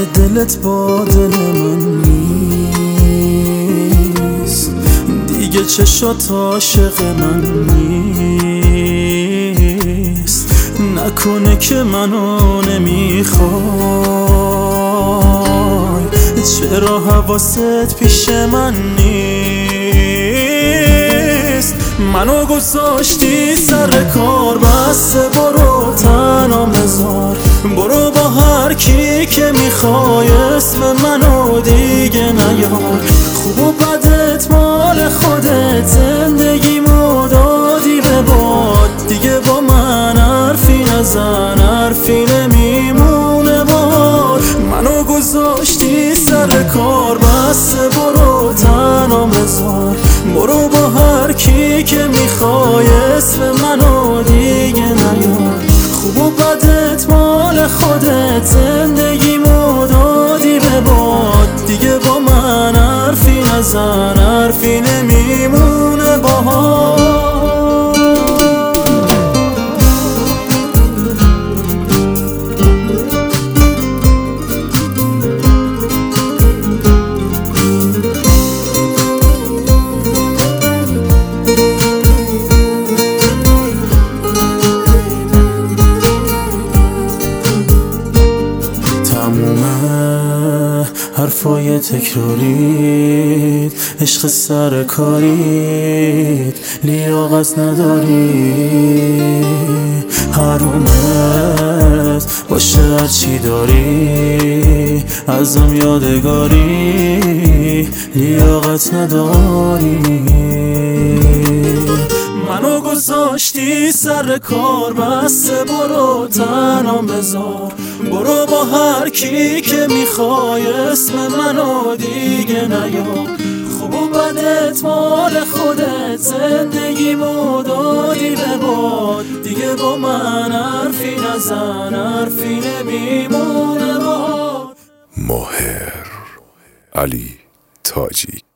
دلت با دل من نیست، دیگه چشات عاشق من نیست. نکنه که منو نمیخوای، چرا حواست پیش من نیست؟ منو گذاشتی سر کار، بسته برو تنام بذار. برو با هر کی که میخوای، اسم منو دیگه نیار. خوب و بدت مال خودت، زندگیمو دادی به باد. دیگه با من حرفی نزن، حرفی نمیمونه باد. منو گذاشتی سر کار، بسته برو تنام بذار. برو با هر کی که میخوای، اسم منو دیگه نیار. خوب و بدت مال خودت، زندگیمو دادی به باد. دیگه با من حرفی نزن، حرفی نمیمونه باهات. حرفای تکرارید، عشق سرکارید، لیاقت نداری. حرومت باشه هرچی داری، ازم یادگاری، لیاقت نداری. منو گذاشتی سر کار، بسته برو تنام بذار. برو با هر کی که میخوای، اسم منو دیگه نیار. خوب و بدت مال خودت، زندگیمو دادی به باد. دیگه با من حرفی نزن، حرفی نمیمونه باهات. ماهر علی تاجیک.